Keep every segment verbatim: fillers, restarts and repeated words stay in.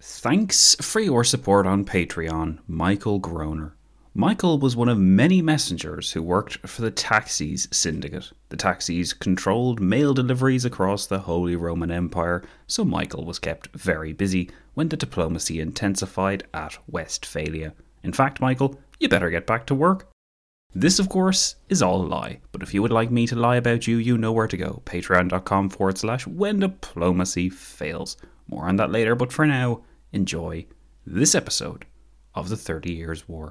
Thanks for your support on Patreon, Michael Groner. Michael was one of many messengers who worked for the Taxis Syndicate. The Taxis controlled mail deliveries across the Holy Roman Empire, so Michael was kept very busy when the diplomacy intensified at Westphalia. In fact, Michael, you better get back to work. This, of course, is all a lie, but if you would like me to lie about you, you know where to go. Patreon.com forward slash when diplomacy fails. More on that later, but for now, enjoy this episode of the Thirty Years' War.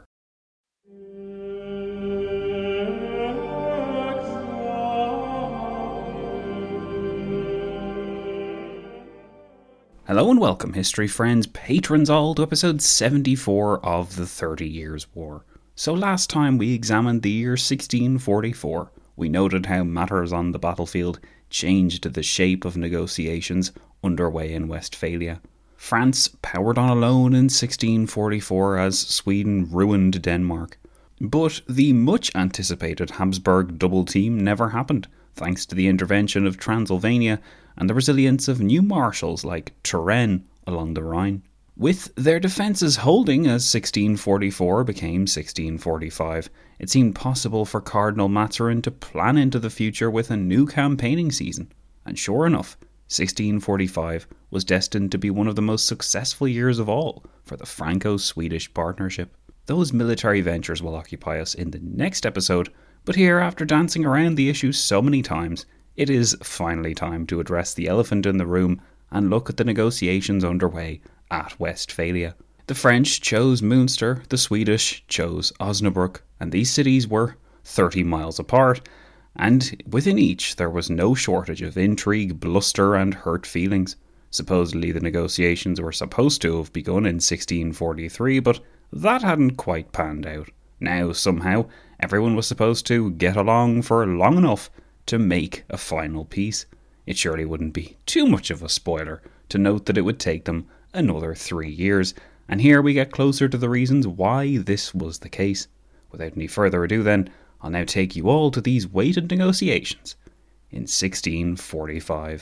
Hello and welcome, history friends, patrons all, to episode seventy-four of the Thirty Years' War. So last time we examined the year sixteen forty-four. We noted how matters on the battlefield changed the shape of negotiations underway in Westphalia. France powered on alone in sixteen forty-four as Sweden ruined Denmark. But the much anticipated Habsburg double team never happened, thanks to the intervention of Transylvania and the resilience of new marshals like Turenne along the Rhine. With their defences holding as sixteen forty-four became sixteen forty-five, it seemed possible for Cardinal Mazarin to plan into the future with a new campaigning season. And sure enough, sixteen forty-five was destined to be one of the most successful years of all for the Franco-Swedish partnership. Those military ventures will occupy us in the next episode, but here, after dancing around the issue so many times, it is finally time to address the elephant in the room and look at the negotiations underway at Westphalia. The French chose Münster, the Swedish chose Osnabrück, and these cities were thirty miles apart, and within each there was no shortage of intrigue, bluster and hurt feelings. Supposedly the negotiations were supposed to have begun in sixteen forty-three, but that hadn't quite panned out. Now, somehow, everyone was supposed to get along for long enough to make a final peace. It surely wouldn't be too much of a spoiler to note that it would take them another three years, and here we get closer to the reasons why this was the case. Without any further ado then, I'll now take you all to these weighted negotiations in sixteen forty-five.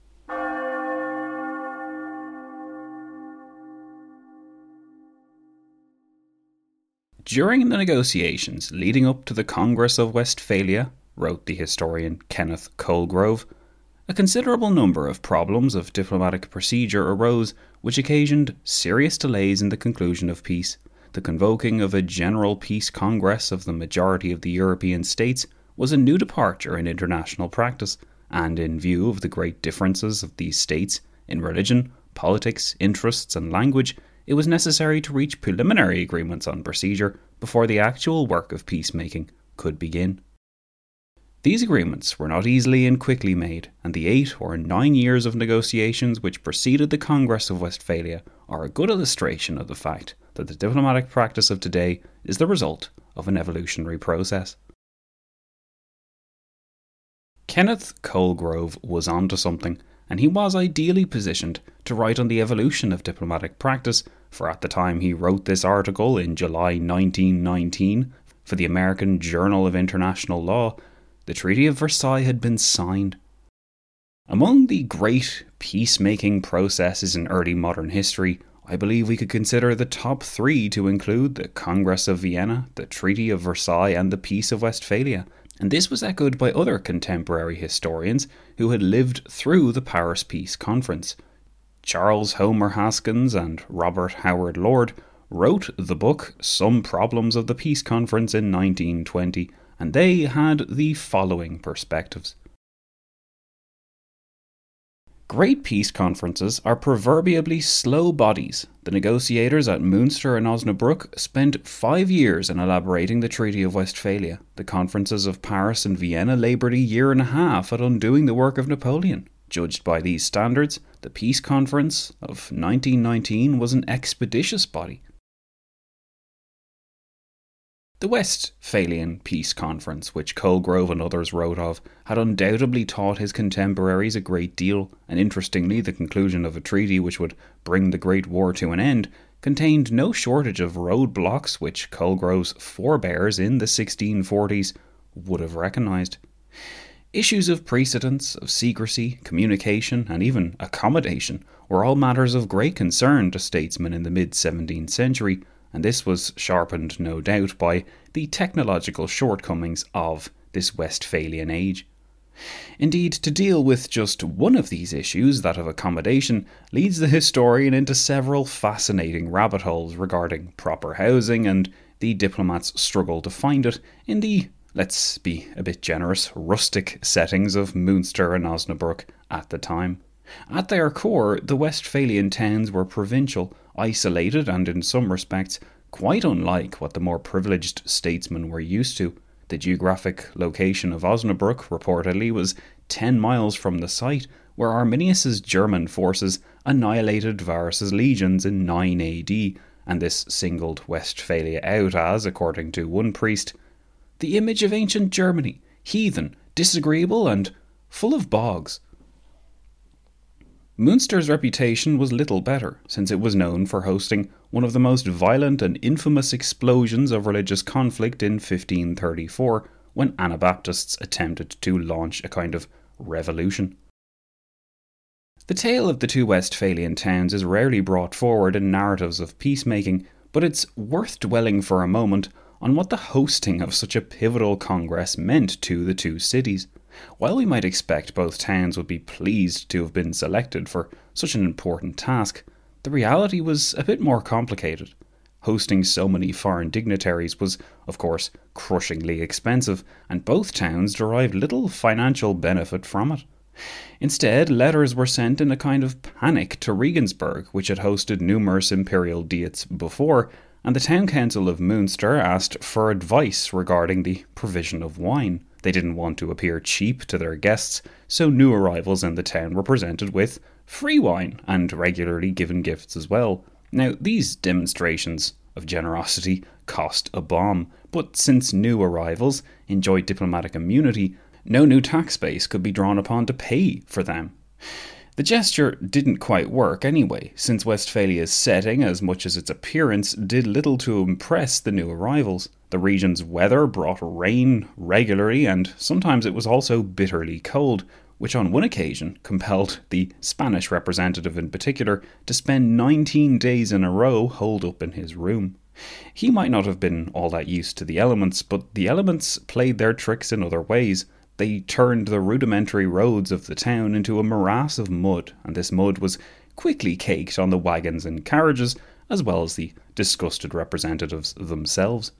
During the negotiations leading up to the Congress of Westphalia, wrote the historian Kenneth Colegrove, a considerable number of problems of diplomatic procedure arose which occasioned serious delays in the conclusion of peace. The convoking of a General Peace Congress of the majority of the European states was a new departure in international practice, and in view of the great differences of these states in religion, politics, interests and language, it was necessary to reach preliminary agreements on procedure before the actual work of peacemaking could begin. These agreements were not easily and quickly made, and the eight or nine years of negotiations which preceded the Congress of Westphalia are a good illustration of the fact that the diplomatic practice of today is the result of an evolutionary process. Kenneth Colegrove was onto something, and he was ideally positioned to write on the evolution of diplomatic practice, for at the time he wrote this article in July nineteen nineteen for the American Journal of International Law, the Treaty of Versailles had been signed. Among the great peacemaking processes in early modern history, I believe we could consider the top three to include the Congress of Vienna, the Treaty of Versailles and the Peace of Westphalia, and this was echoed by other contemporary historians who had lived through the Paris Peace Conference. Charles Homer Haskins and Robert Howard Lord wrote the book Some Problems of the Peace Conference in nineteen twenty, and they had the following perspectives. Great peace conferences are proverbially slow bodies. The negotiators at Münster and Osnabrück spent five years in elaborating the Treaty of Westphalia. The conferences of Paris and Vienna laboured a year and a half at undoing the work of Napoleon. Judged by these standards, the Peace Conference of nineteen nineteen was an expeditious body. The Westphalian Peace Conference, which Colegrove and others wrote of, had undoubtedly taught his contemporaries a great deal, and interestingly the conclusion of a treaty which would bring the Great War to an end contained no shortage of roadblocks which Colegrove's forebears in the sixteen forties would have recognised. Issues of precedence, of secrecy, communication, and even accommodation were all matters of great concern to statesmen in the mid-seventeenth century, and this was sharpened, no doubt, by the technological shortcomings of this Westphalian age. Indeed, to deal with just one of these issues, that of accommodation, leads the historian into several fascinating rabbit holes regarding proper housing and the diplomats' struggle to find it in the, let's be a bit generous, rustic settings of Münster and Osnabrück at the time. At their core, the Westphalian towns were provincial, isolated, and in some respects quite unlike what the more privileged statesmen were used to. The geographic location of Osnabrück, reportedly, was ten miles from the site where Arminius's German forces annihilated Varus's legions in nine A D, and this singled Westphalia out as, according to one priest, the image of ancient Germany, heathen, disagreeable, and full of bogs. Münster's reputation was little better, since it was known for hosting one of the most violent and infamous explosions of religious conflict in fifteen thirty-four, when Anabaptists attempted to launch a kind of revolution. The tale of the two Westphalian towns is rarely brought forward in narratives of peacemaking, but it's worth dwelling for a moment on what the hosting of such a pivotal congress meant to the two cities. While we might expect both towns would be pleased to have been selected for such an important task, the reality was a bit more complicated. Hosting so many foreign dignitaries was, of course, crushingly expensive, and both towns derived little financial benefit from it. Instead, letters were sent in a kind of panic to Regensburg, which had hosted numerous imperial diets before, and the town council of Münster asked for advice regarding the provision of wine. They didn't want to appear cheap to their guests, so new arrivals in the town were presented with free wine and regularly given gifts as well. Now, these demonstrations of generosity cost a bomb, but since new arrivals enjoyed diplomatic immunity, no new tax base could be drawn upon to pay for them. The gesture didn't quite work anyway, since Westphalia's setting, as much as its appearance, did little to impress the new arrivals. The region's weather brought rain regularly, and sometimes it was also bitterly cold, which on one occasion compelled the Spanish representative in particular to spend nineteen days in a row holed up in his room. He might not have been all that used to the elements, but the elements played their tricks in other ways. They turned the rudimentary roads of the town into a morass of mud, and this mud was quickly caked on the wagons and carriages, as well as the disgusted representatives themselves.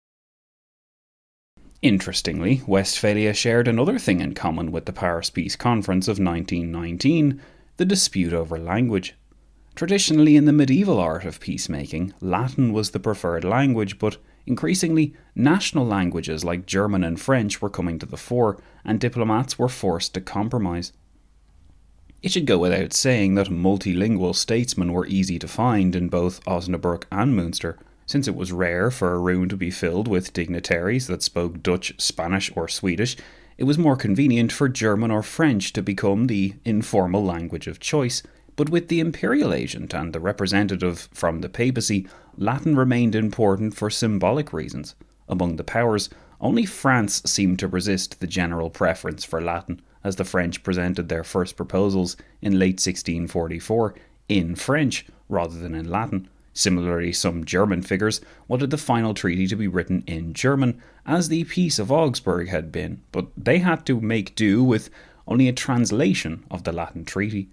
Interestingly, Westphalia shared another thing in common with the Paris Peace Conference of nineteen nineteen, the dispute over language. Traditionally, in the medieval art of peacemaking, Latin was the preferred language, but increasingly, national languages like German and French were coming to the fore, and diplomats were forced to compromise. It should go without saying that multilingual statesmen were easy to find in both Osnabrück and Münster, since it was rare for a room to be filled with dignitaries that spoke Dutch, Spanish or Swedish. It was more convenient for German or French to become the informal language of choice. But with the imperial agent and the representative from the papacy, Latin remained important for symbolic reasons. Among the powers, only France seemed to resist the general preference for Latin, as the French presented their first proposals in late sixteen forty-four in French rather than in Latin. Similarly, some German figures wanted the final treaty to be written in German, as the Peace of Augsburg had been, but they had to make do with only a translation of the Latin treaty.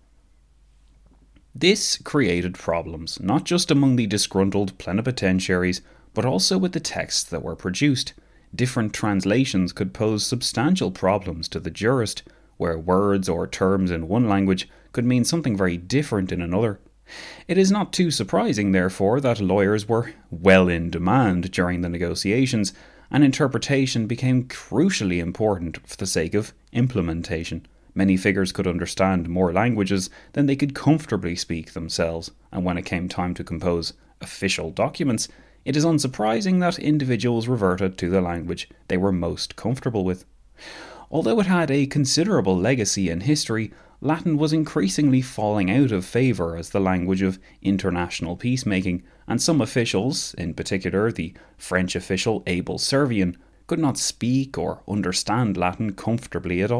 This created problems, not just among the disgruntled plenipotentiaries, but also with the texts that were produced. Different translations could pose substantial problems to the jurist, where words or terms in one language could mean something very different in another. It is not too surprising, therefore, that lawyers were well in demand during the negotiations, and interpretation became crucially important for the sake of implementation. Many figures could understand more languages than they could comfortably speak themselves, and when it came time to compose official documents, it is unsurprising that individuals reverted to the language they were most comfortable with. Although it had a considerable legacy in history, Latin was increasingly falling out of favour as the language of international peacemaking, and some officials, in particular the French official Abel Servian, could not speak or understand Latin comfortably at all.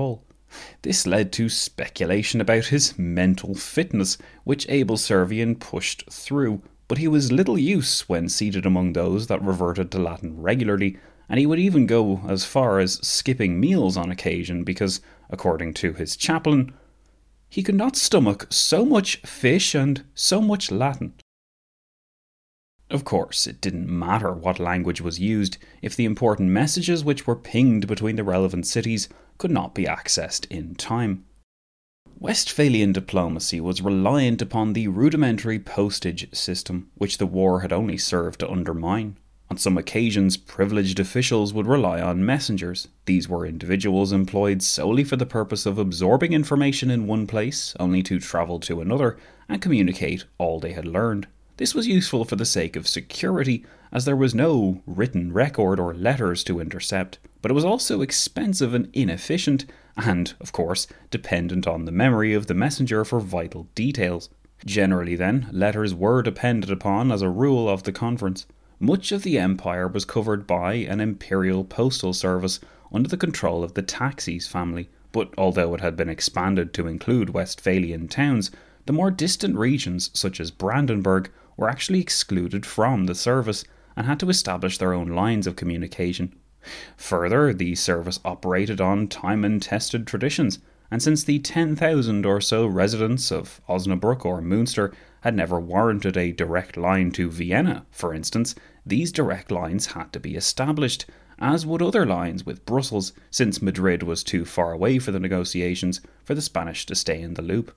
This led to speculation about his mental fitness, which Abel Servian pushed through, but he was little use when seated among those that reverted to Latin regularly, and he would even go as far as skipping meals on occasion because, according to his chaplain, he could not stomach so much fish and so much Latin. Of course, it didn't matter what language was used if the important messages which were pinged between the relevant cities could not be accessed in time. Westphalian diplomacy was reliant upon the rudimentary postage system, which the war had only served to undermine. On some occasions, privileged officials would rely on messengers. These were individuals employed solely for the purpose of absorbing information in one place, only to travel to another and communicate all they had learned. This was useful for the sake of security, as there was no written record or letters to intercept, but it was also expensive and inefficient, and, of course, dependent on the memory of the messenger for vital details. Generally, then, letters were depended upon as a rule of the conference. Much of the empire was covered by an imperial postal service under the control of the Taxis family, but although it had been expanded to include Westphalian towns, the more distant regions, such as Brandenburg, were actually excluded from the service and had to establish their own lines of communication. Further, the service operated on time-and-tested traditions, and since the ten thousand or so residents of Osnabrück or Münster had never warranted a direct line to Vienna, for instance, these direct lines had to be established, as would other lines with Brussels, since Madrid was too far away for the negotiations for the Spanish to stay in the loop.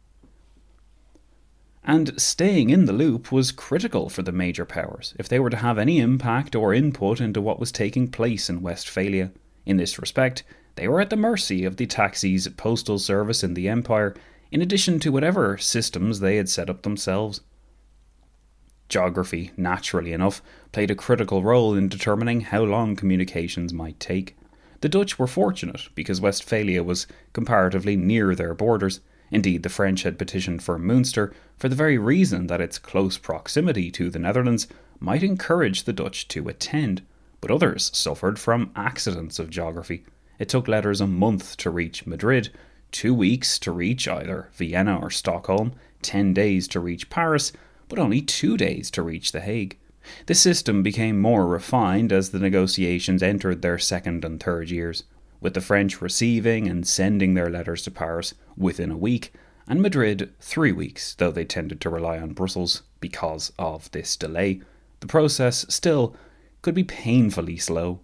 And staying in the loop was critical for the major powers if they were to have any impact or input into what was taking place in Westphalia. In this respect, they were at the mercy of the Taxis postal service in the empire, in addition to whatever systems they had set up themselves. Geography, naturally enough, played a critical role in determining how long communications might take. The Dutch were fortunate because Westphalia was comparatively near their borders. Indeed, the French had petitioned for Münster for the very reason that its close proximity to the Netherlands might encourage the Dutch to attend, but others suffered from accidents of geography. It took letters a month to reach Madrid, two weeks to reach either Vienna or Stockholm, ten days to reach Paris, but only two days to reach The Hague. The system became more refined as the negotiations entered their second and third years, with the French receiving and sending their letters to Paris within a week, and Madrid three weeks, though they tended to rely on Brussels because of this delay. The process still could be painfully slow.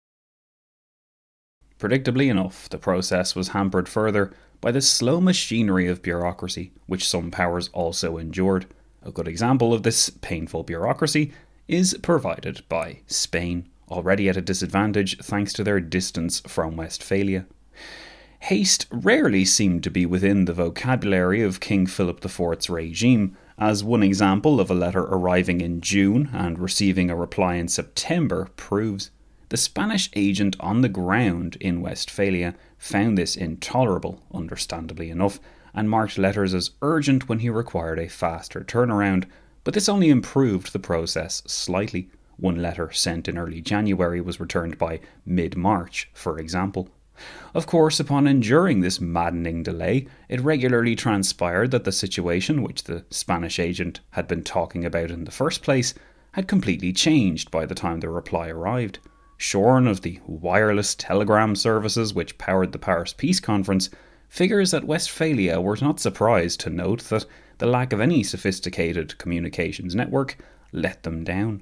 Predictably enough, the process was hampered further by the slow machinery of bureaucracy, which some powers also endured. A good example of this painful bureaucracy is provided by Spain, already at a disadvantage thanks to their distance from Westphalia. Haste rarely seemed to be within the vocabulary of King Philip the Fourth's regime, as one example of a letter arriving in June and receiving a reply in September proves. The Spanish agent on the ground in Westphalia found this intolerable, understandably enough, and marked letters as urgent when he required a faster turnaround, but this only improved the process slightly. One letter sent in early January was returned by mid-March, for example. Of course, upon enduring this maddening delay, it regularly transpired that the situation which the Spanish agent had been talking about in the first place had completely changed by the time the reply arrived. Shorn of the wireless telegram services which powered the Paris Peace Conference, figures at Westphalia were not surprised to note that the lack of any sophisticated communications network let them down.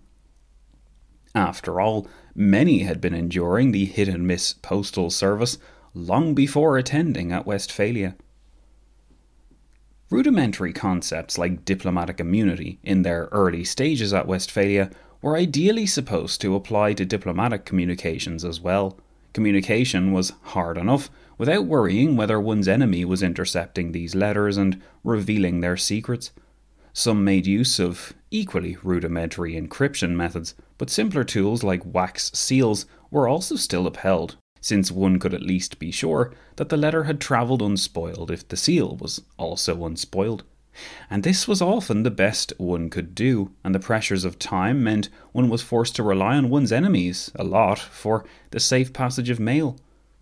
After all, many had been enduring the hit-and-miss postal service long before attending at Westphalia. Rudimentary concepts like diplomatic immunity in their early stages at Westphalia were ideally supposed to apply to diplomatic communications as well. Communication was hard enough without worrying whether one's enemy was intercepting these letters and revealing their secrets. Some made use of equally rudimentary encryption methods, but simpler tools like wax seals were also still upheld, since one could at least be sure that the letter had travelled unspoiled if the seal was also unspoiled. And this was often the best one could do, and the pressures of time meant one was forced to rely on one's enemies a lot for the safe passage of mail.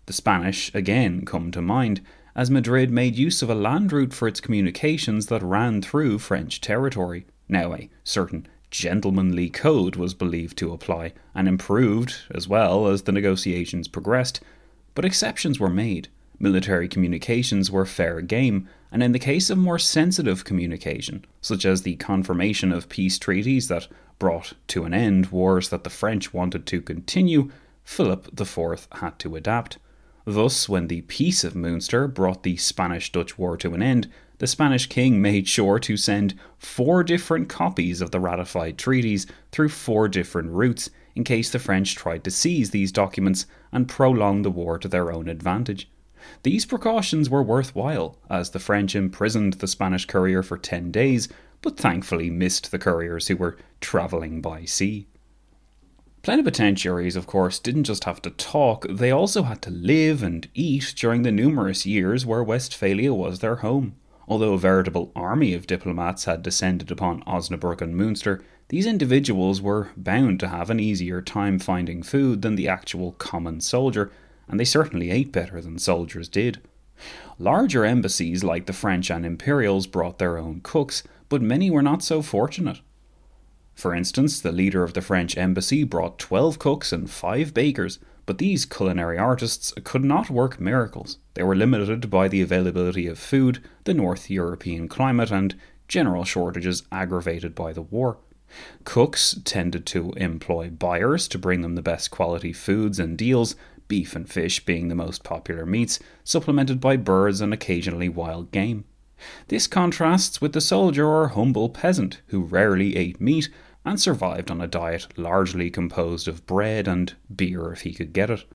The Spanish again come to mind, as Madrid made use of a land route for its communications that ran through French territory. Now a certain gentlemanly code was believed to apply, and improved as well as the negotiations progressed, but exceptions were made. Military communications were fair game, and in the case of more sensitive communication, such as the confirmation of peace treaties that brought to an end wars that the French wanted to continue, Philip the Fourth had to adapt. Thus, when the Peace of Münster brought the Spanish-Dutch War to an end, the Spanish king made sure to send four different copies of the ratified treaties through four different routes, in case the French tried to seize these documents and prolong the war to their own advantage. These precautions were worthwhile, as the French imprisoned the Spanish courier for ten days, but thankfully missed the couriers who were travelling by sea. Plenipotentiaries, of course, didn't just have to talk, they also had to live and eat during the numerous years where Westphalia was their home. Although a veritable army of diplomats had descended upon Osnabrück and Münster, these individuals were bound to have an easier time finding food than the actual common soldier, and they certainly ate better than soldiers did. Larger embassies like the French and Imperials brought their own cooks, but many were not so fortunate. For instance, the leader of the French embassy brought twelve cooks and five bakers, but these culinary artists could not work miracles. They were limited by the availability of food, the North European climate, and general shortages aggravated by the war. Cooks tended to employ buyers to bring them the best quality foods and deals, beef and fish being the most popular meats, supplemented by birds and occasionally wild game. This contrasts with the soldier or humble peasant who rarely ate meat and survived on a diet largely composed of bread and beer if he could get it.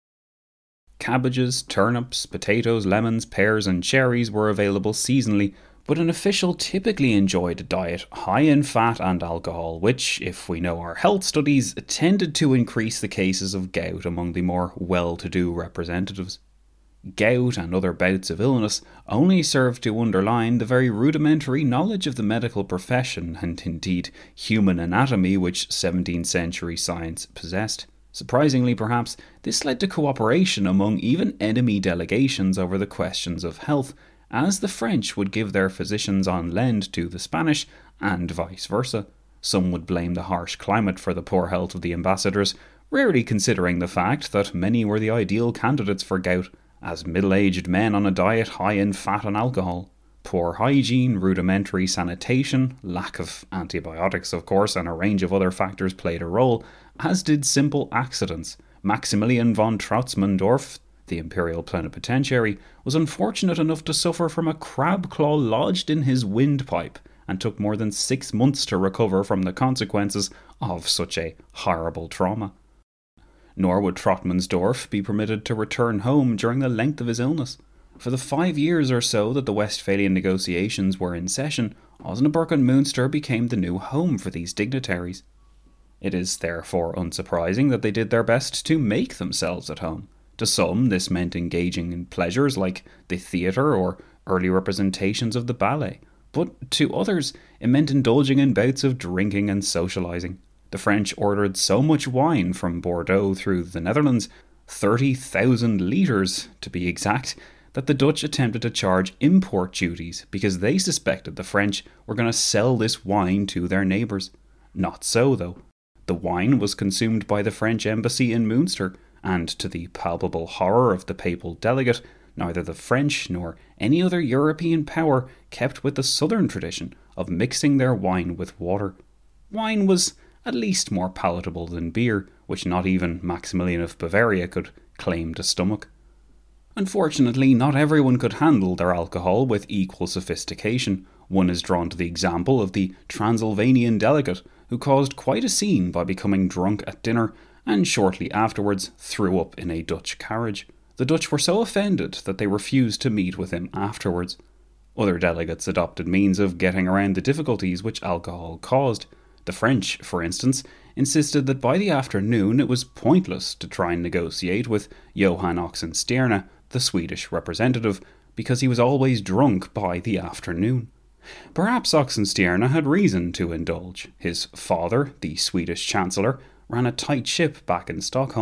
Cabbages, turnips, potatoes, lemons, pears and cherries were available seasonally, but an official typically enjoyed a diet high in fat and alcohol, which, if we know our health studies, tended to increase the cases of gout among the more well-to-do representatives. Gout and other bouts of illness only served to underline the very rudimentary knowledge of the medical profession and indeed human anatomy which seventeenth century science possessed. Surprisingly perhaps, this led to cooperation among even enemy delegations over the questions of health, as the French would give their physicians on lend to the Spanish and vice versa. Some would blame the harsh climate for the poor health of the ambassadors, rarely considering the fact that many were the ideal candidates for gout, as middle-aged men on a diet high in fat and alcohol. Poor hygiene, rudimentary sanitation, lack of antibiotics of course, and a range of other factors played a role, as did simple accidents. Maximilian von Trautzmandorf, the imperial plenipotentiary, was unfortunate enough to suffer from a crab claw lodged in his windpipe, and took more than six months to recover from the consequences of such a horrible trauma. Nor would Trautzmandorf be permitted to return home during the length of his illness. For the five years or so that the Westphalian negotiations were in session, Osnabrück and Münster became the new home for these dignitaries. It is therefore unsurprising that they did their best to make themselves at home. To some, this meant engaging in pleasures like the theatre or early representations of the ballet, but to others it meant indulging in bouts of drinking and socialising. The French ordered so much wine from Bordeaux through the Netherlands, thirty thousand litres to be exact, that the Dutch attempted to charge import duties because they suspected the French were going to sell this wine to their neighbours. Not so, though. The wine was consumed by the French embassy in Münster, and to the palpable horror of the papal delegate, neither the French nor any other European power kept with the southern tradition of mixing their wine with water. Wine was at least more palatable than beer, which not even Maximilian of Bavaria could claim to stomach. Unfortunately, not everyone could handle their alcohol with equal sophistication. One is drawn to the example of the Transylvanian delegate, who caused quite a scene by becoming drunk at dinner and shortly afterwards threw up in a Dutch carriage. The Dutch were so offended that they refused to meet with him afterwards. Other delegates adopted means of getting around the difficulties which alcohol caused. The French, for instance, insisted that by the afternoon it was pointless to try and negotiate with Johan Oxenstierna, the Swedish representative, because he was always drunk by the afternoon. Perhaps Oxenstierna had reason to indulge. His father, the Swedish Chancellor, ran a tight ship back in Stockholm,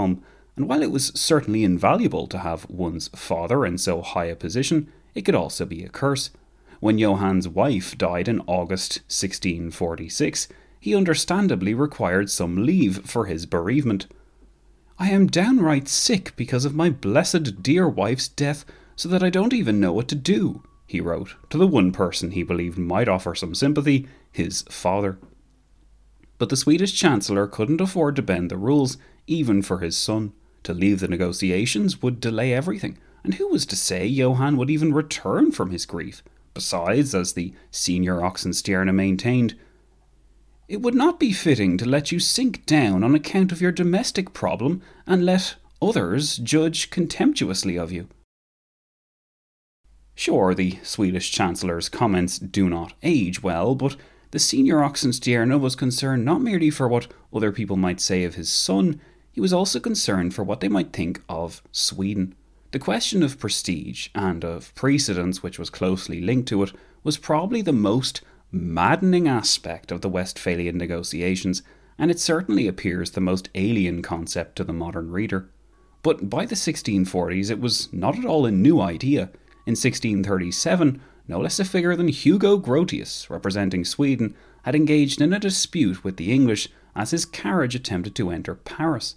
and while it was certainly invaluable to have one's father in so high a position, it could also be a curse. When Johann's wife died in August sixteen forty-six, he understandably required some leave for his bereavement. "I am downright sick because of my blessed dear wife's death, so that I don't even know what to do," he wrote to the one person he believed might offer some sympathy, his father. But the Swedish Chancellor couldn't afford to bend the rules, even for his son. To leave the negotiations would delay everything, and who was to say Johann would even return from his grief? Besides, as the senior Oxenstierna maintained, "It would not be fitting to let you sink down on account of your domestic problem and let others judge contemptuously of you." Sure, the Swedish Chancellor's comments do not age well, but the senior Oxenstierna was concerned not merely for what other people might say of his son, he was also concerned for what they might think of Sweden. The question of prestige, and of precedence which was closely linked to it, was probably the most maddening aspect of the Westphalian negotiations, and it certainly appears the most alien concept to the modern reader. But by the sixteen forties it was not at all a new idea. In sixteen thirty-seven, no less a figure than Hugo Grotius, representing Sweden, had engaged in a dispute with the English as his carriage attempted to enter Paris.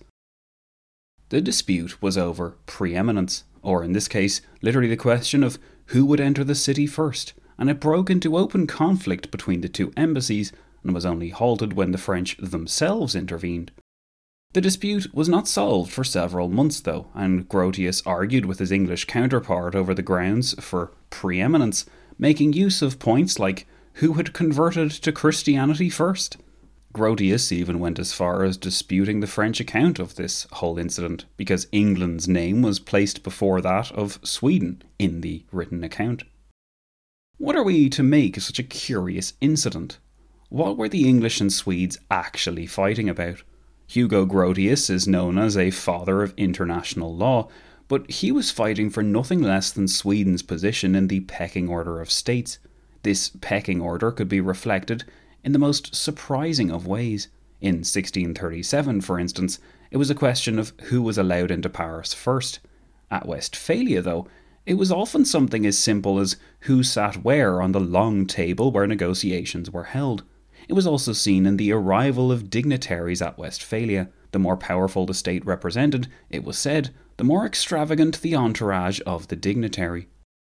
The dispute was over preeminence, or in this case, literally the question of who would enter the city first, and it broke into open conflict between the two embassies and was only halted when the French themselves intervened. The dispute was not solved for several months though, and Grotius argued with his English counterpart over the grounds for preeminence, making use of points like who had converted to Christianity first. Grotius even went as far as disputing the French account of this whole incident, because England's name was placed before that of Sweden in the written account. What are we to make of such a curious incident? What were the English and Swedes actually fighting about? Hugo Grotius is known as a father of international law, but he was fighting for nothing less than Sweden's position in the pecking order of states. This pecking order could be reflected in the most surprising of ways. In sixteen thirty-seven, for instance, it was a question of who was allowed into Paris first. At Westphalia, though, it was often something as simple as who sat where on the long table where negotiations were held. It was also seen in the arrival of dignitaries at Westphalia. The more powerful the state represented, it was said, the more extravagant the entourage of the dignitary.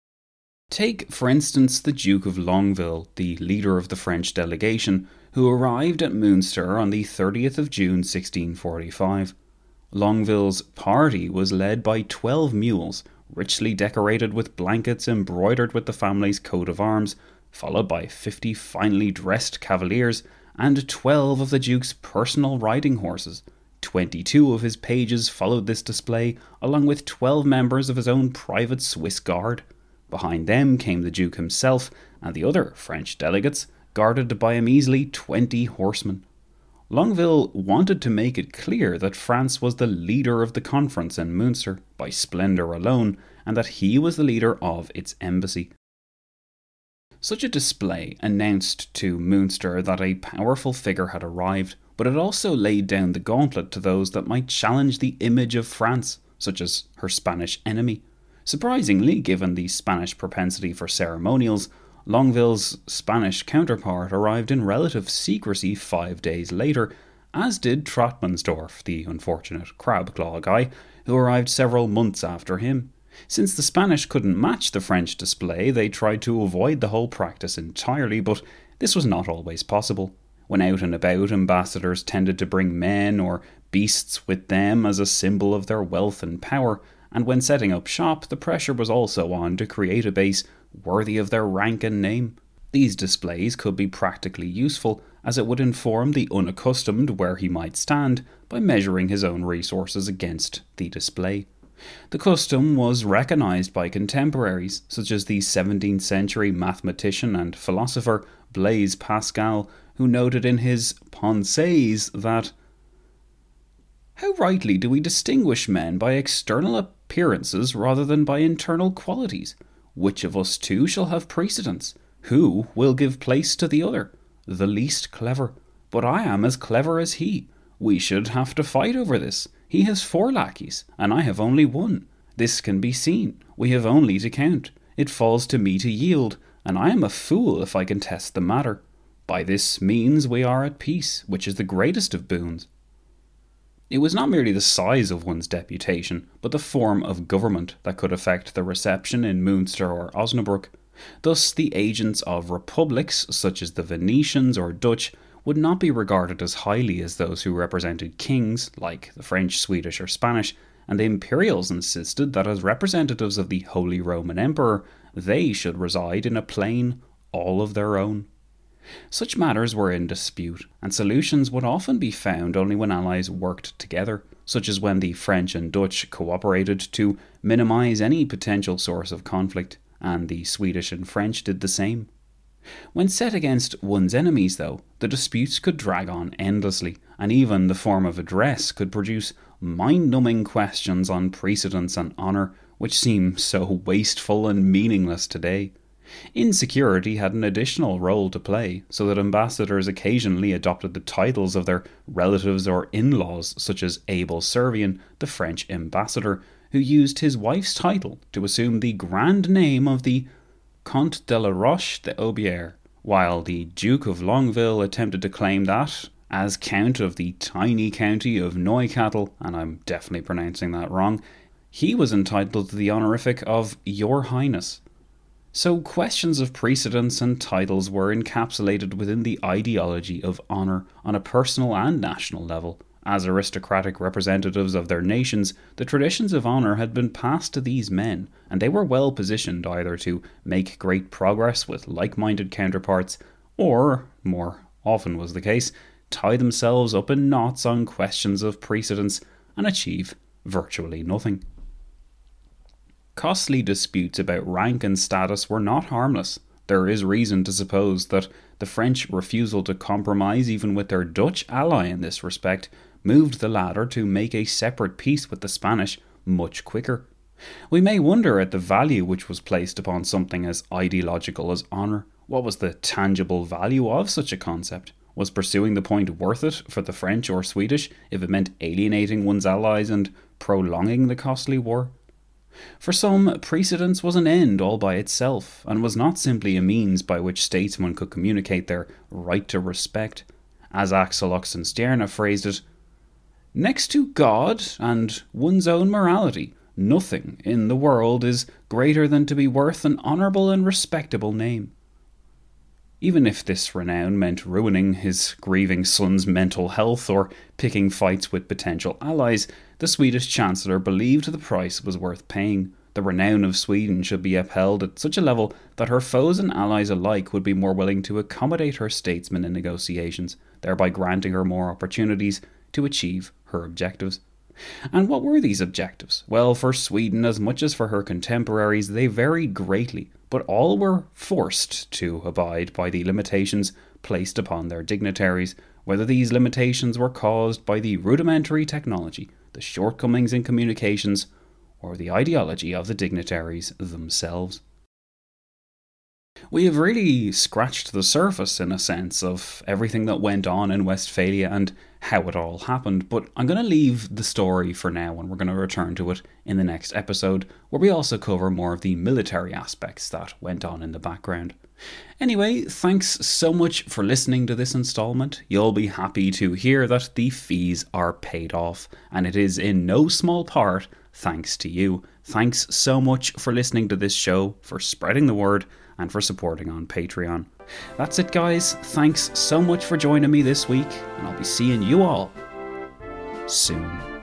Take, for instance, the Duke of Longueville, the leader of the French delegation, who arrived at Münster on the thirtieth of June sixteen forty-five. Longueville's party was led by twelve mules, richly decorated with blankets embroidered with the family's coat of arms, followed by fifty finely dressed cavaliers and twelve of the Duke's personal riding horses. Twenty-two of his pages followed this display, along with twelve members of his own private Swiss guard. Behind them came the Duke himself and the other French delegates, guarded by a measly twenty horsemen. Longueville wanted to make it clear that France was the leader of the conference in Münster by splendour alone, and that he was the leader of its embassy. Such a display announced to Münster that a powerful figure had arrived, but it also laid down the gauntlet to those that might challenge the image of France, such as her Spanish enemy. Surprisingly, given the Spanish propensity for ceremonials, Longueville's Spanish counterpart arrived in relative secrecy five days later, as did Trottmannsdorf, the unfortunate crab-claw guy, who arrived several months after him. Since the Spanish couldn't match the French display, they tried to avoid the whole practice entirely, but this was not always possible. When out and about, ambassadors tended to bring men or beasts with them as a symbol of their wealth and power, and when setting up shop, the pressure was also on to create a base worthy of their rank and name. These displays could be practically useful, as it would inform the unaccustomed where he might stand by measuring his own resources against the display. The custom was recognised by contemporaries, such as the seventeenth century mathematician and philosopher Blaise Pascal, who noted in his Pensées that "How rightly do we distinguish men by external appearances rather than by internal qualities? Which of us two shall have precedence? Who will give place to the other? The least clever. But I am as clever as he. We should have to fight over this. He He has four lackeys, and I have only one. This can be seen. We have only to count. It falls to me to yield, and I am a fool if I contest the matter. By this means we are at peace, which is the greatest of boons. It was not merely the size of one's deputation, but the form of government that could affect the reception in Munster or Osnabrück. Thus, the agents of republics, such as the Venetians or Dutch, would not be regarded as highly as those who represented kings, like the French, Swedish or Spanish, and the imperials insisted that as representatives of the Holy Roman Emperor, they should reside in a plane all of their own. Such matters were in dispute, and solutions would often be found only when allies worked together, such as when the French and Dutch cooperated to minimise any potential source of conflict, and the Swedish and French did the same. When set against one's enemies, though, the disputes could drag on endlessly, and even the form of address could produce mind-numbing questions on precedence and honour, which seem so wasteful and meaningless today. Insecurity had an additional role to play, so that ambassadors occasionally adopted the titles of their relatives or in-laws, such as Abel Servian, the French ambassador, who used his wife's title to assume the grand name of the Comte de la Roche d'Aubière, while the Duke of Longueville attempted to claim that, as Count of the tiny county of Neuchâtel, and I'm definitely pronouncing that wrong, he was entitled to the honorific of Your Highness. So questions of precedence and titles were encapsulated within the ideology of honour on a personal and national level. As aristocratic representatives of their nations, the traditions of honour had been passed to these men, and they were well positioned either to make great progress with like-minded counterparts, or, more often was the case, tie themselves up in knots on questions of precedence and achieve virtually nothing. Costly disputes about rank and status were not harmless. There is reason to suppose that the French refusal to compromise even with their Dutch ally in this respect moved the latter to make a separate peace with the Spanish much quicker. We may wonder at the value which was placed upon something as ideological as honour. What was the tangible value of such a concept? Was pursuing the point worth it for the French or Swedish if it meant alienating one's allies and prolonging the costly war? For some, precedence was an end all by itself, and was not simply a means by which statesmen could communicate their right to respect. As Axel Oxenstierna phrased it, "Next to God and one's own morality, nothing in the world is greater than to be worth an honourable and respectable name." Even if this renown meant ruining his grieving son's mental health or picking fights with potential allies, the Swedish Chancellor believed the price was worth paying. The renown of Sweden should be upheld at such a level that her foes and allies alike would be more willing to accommodate her statesmen in negotiations, thereby granting her more opportunities to achieve her objectives. And what were these objectives? Well, for Sweden, as much as for her contemporaries, they varied greatly, but all were forced to abide by the limitations placed upon their dignitaries, whether these limitations were caused by the rudimentary technology, the shortcomings in communications, or the ideology of the dignitaries themselves. We have really scratched the surface, in a sense, of everything that went on in Westphalia and how it all happened, but I'm going to leave the story for now and we're going to return to it in the next episode, where we also cover more of the military aspects that went on in the background. Anyway, thanks so much for listening to this installment. You'll be happy to hear that the fees are paid off, and it is in no small part thanks to you. Thanks so much for listening to this show, for spreading the word, and for supporting on Patreon. That's it, guys. Thanks so much for joining me this week, and I'll be seeing you all soon.